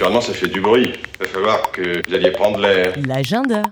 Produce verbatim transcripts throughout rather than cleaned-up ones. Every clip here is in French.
naturellement, ça fait du bruit. Il va falloir que vous alliez prendre l'air. L'agenda.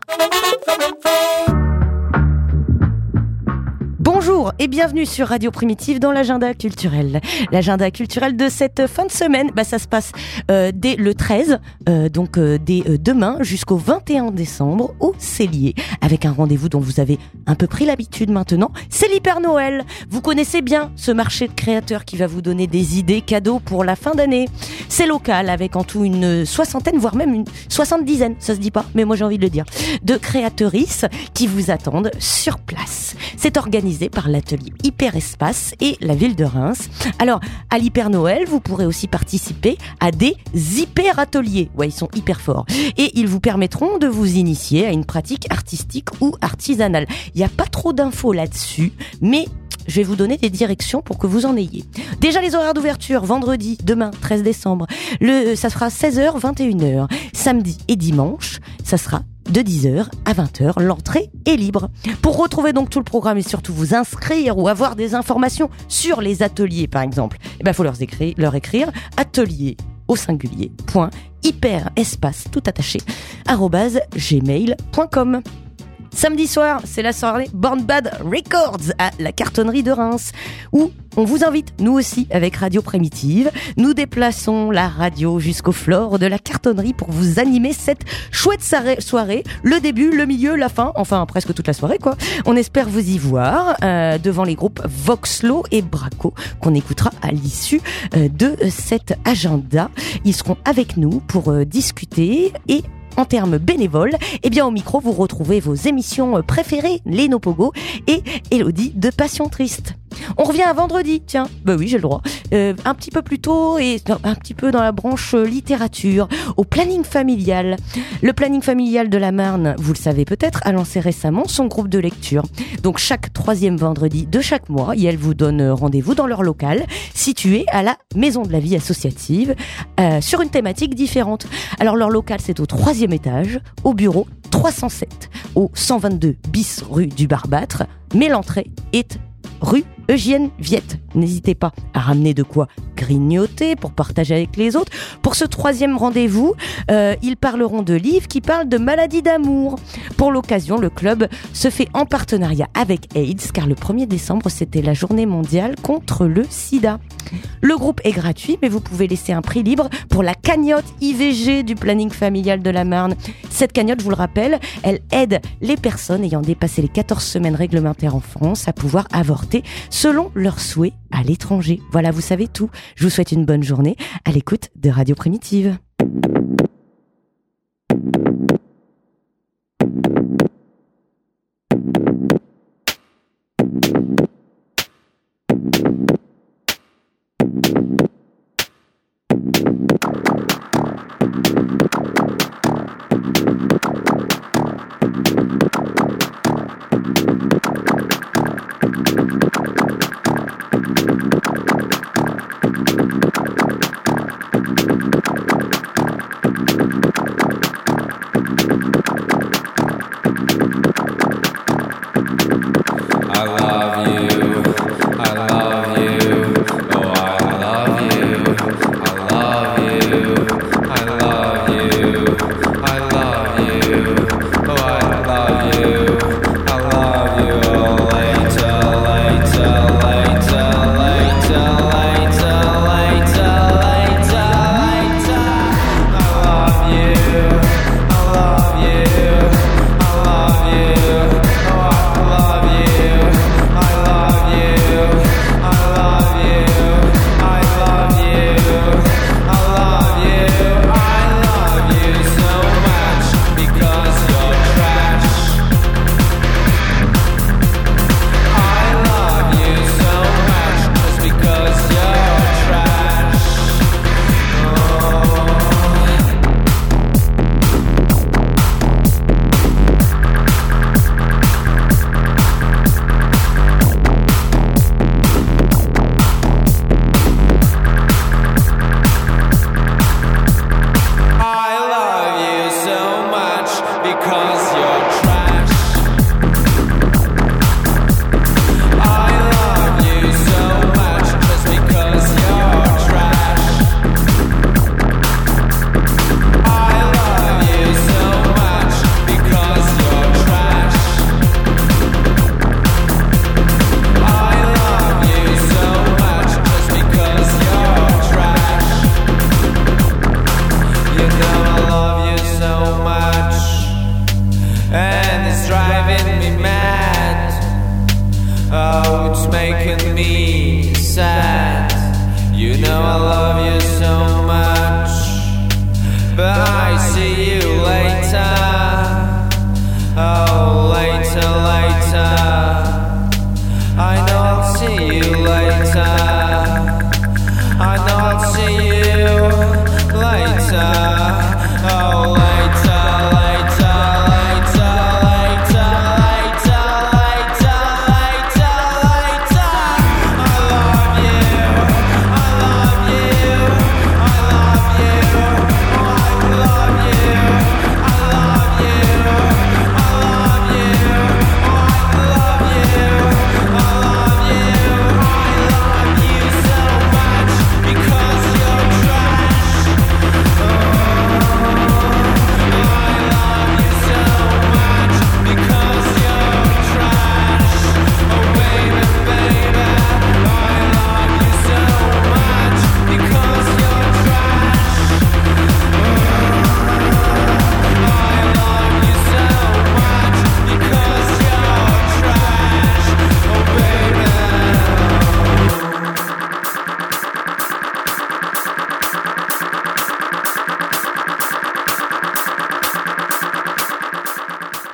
Bonjour et bienvenue sur Radio Primitive dans l'agenda culturel. L'agenda culturel de cette fin de semaine, bah ça se passe euh, dès le treize, euh, donc euh, dès euh, demain jusqu'au vingt et un décembre au Cellier, avec un rendez-vous dont vous avez un peu pris l'habitude maintenant, c'est l'Hyper Noël. Vous connaissez bien ce marché de créateurs qui va vous donner des idées cadeaux pour la fin d'année. C'est local avec en tout une soixantaine, voire même une soixante-dizaine, ça se dit pas, mais moi j'ai envie de le dire, de créatrices qui vous attendent sur place. C'est organisé par l'atelier Hyper Espace et la ville de Reims. Alors, à l'Hyper Noël, vous pourrez aussi participer à des hyper ateliers. Ouais, ils sont hyper forts. Et ils vous permettront de vous initier à une pratique artistique ou artisanale. Il n'y a pas trop d'infos là-dessus, mais je vais vous donner des directions pour que vous en ayez. Déjà les horaires d'ouverture, vendredi, demain, treize décembre, le, ça sera seize heures, vingt et une heures. Samedi et dimanche, ça sera de dix heures à vingt heures, l'entrée est libre. Pour retrouver donc tout le programme et surtout vous inscrire ou avoir des informations sur les ateliers par exemple, il ben, faut leur écrire, leur écrire atelier au singulier, point, hyper espace tout attaché, arobase gmail point com. Samedi soir, c'est la soirée Born Bad Records à la cartonnerie de Reims, où on vous invite, nous aussi, avec Radio Primitive. Nous déplaçons la radio jusqu'au floor de la cartonnerie pour vous animer cette chouette soirée. Le début, le milieu, la fin, enfin presque toute la soirée, quoi. On espère vous y voir euh, devant les groupes Voxlo et Braco, qu'on écoutera à l'issue euh, de cet agenda. Ils seront avec nous pour euh, discuter et en termes bénévoles, eh bien au micro vous retrouvez vos émissions préférées, les Nopogo et Elodie de Passion Triste. On revient à vendredi, tiens, bah oui j'ai le droit, euh, un petit peu plus tôt et un petit peu dans la branche littérature, au planning familial. Le planning familial de la Marne, vous le savez peut-être, a lancé récemment son groupe de lecture. Donc chaque troisième vendredi de chaque mois, et elles vous donnent rendez-vous dans leur local, situé à la Maison de la Vie associative, euh, sur une thématique différente. Alors leur local c'est au troisième étage, au bureau trois cent sept, au cent vingt-deux bis rue du Barbâtre, mais l'entrée est rue Eugène Viette. N'hésitez pas à ramener de quoi grignoter pour partager avec les autres. Pour ce troisième rendez-vous, euh, ils parleront de livres qui parlent de maladies d'amour. Pour l'occasion, le club se fait en partenariat avec AIDS, car le premier décembre, c'était la journée mondiale contre le sida. Le groupe est gratuit, mais vous pouvez laisser un prix libre pour la cagnotte I V G du planning familial de la Marne. Cette cagnotte, je vous le rappelle, elle aide les personnes ayant dépassé les quatorze semaines réglementaires en France à pouvoir avorter selon leurs souhaits à l'étranger. Voilà, vous savez tout. Je vous souhaite une bonne journée à l'écoute de Radio Primitive.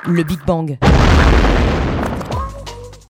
le Big Bang.